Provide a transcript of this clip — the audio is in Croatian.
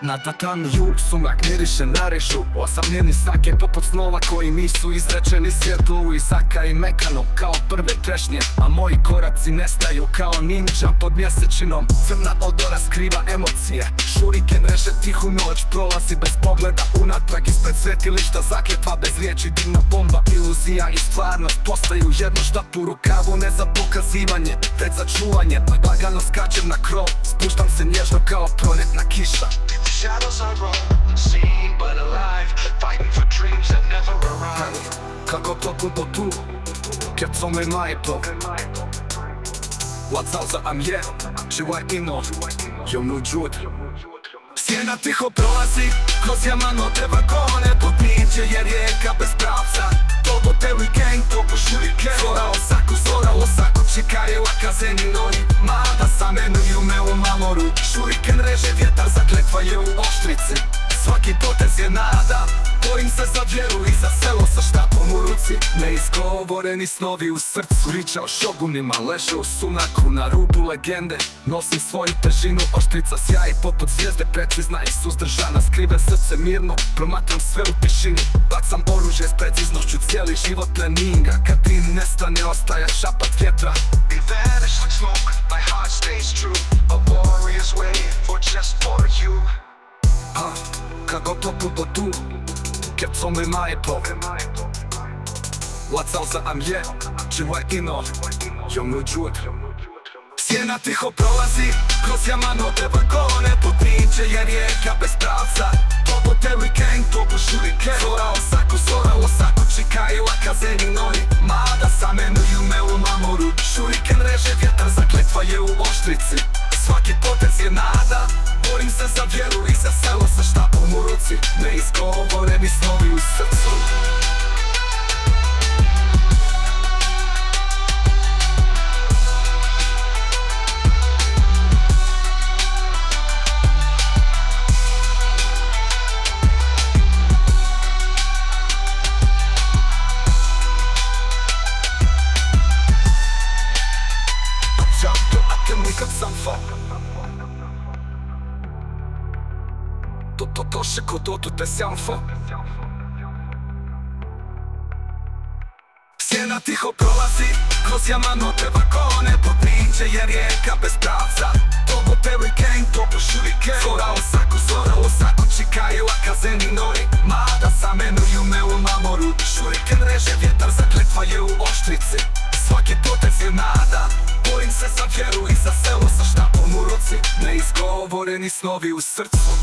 Na tatamiju sumak miriše na rešu, osamljeni sake poput snova koji nisu izrečeni. Svjetlo u Isaka i mekano kao prve trešnje, a moji koraci nestaju kao ninja pod mjesečinom. Crna odora skriva emocije, šuriken reže tihu noć, prolazi bez pogleda unatrag ispred svetilišta. Zakletva bez riječi, dimna bomba, iluzija i stvarnost postaju jedno. Štap u rukavu, ne za pokazivanje, već za čuvanje. Lagano skačem na krov, spuštam se nježno kao proljetna kiša. Shadows are wrong, seen but alive, fighting for dreams that never arrive. Kako to budu tu, kad co me najto Łacał za mnie, żyła ino, ją nuđud. Sjena tiho prolazi kroz jamanote vagone, potniče je rijeka bez pravca. Todo te weekend, toko šurike, zora Osako čekaju akazeni noji. Mada zamenuju me u mamoru, šuriken reže vjetar, zakletva je u oštrici. Svaki potez je nada, borim se za vjeru i za selo sa štapom u ruci. Neizgovoreni snovi u srcu, ričao šogunima, leže u sunaku na rubu legende. Nosim svoju težinu, oštrica sjaji poput zvijezde, precizna i suzdržana. Skrive srce mirno, promatram sve u tišini. Bacam oružje s preciznošću, cijeli život treninga. Kad ti nestane, ostaje šapat vjetra. We vanish like smoke, my heart stays true. A warrior's way for just for you. Kako to budu tu, kad co me najto Łacał za mnie, żyła ino, ją nuđud. Sjena tiho prolazi kroz jamanote vagone, potniče je rijeka bez pravca. Todo te weekend, toko šurike, zora Osako čekaju akazeni noji. Mada zamenuju me u mamoru, šuriken reže vjetar, zakletva je u oštrici. Svaki potez je nada, borim se za vjeru i za selo sa štapom u ruci. Neizgovoreni snovi u srcu. To się kodotu te sianfo. Sjena tiho prolazi kroz jamanote vagone, potniče je rijeka bez pravca. Todo te weekend, toko šurike, zora Osako čekaju akazeni noji. Mada zamenuju me u mamoru, šuriken reže vjetar, zakletva je u oštrici. Svaki potez je nada, borim se za vjeru i za selo sa štapom u ruci. Neizgovoreni snovi u srcu.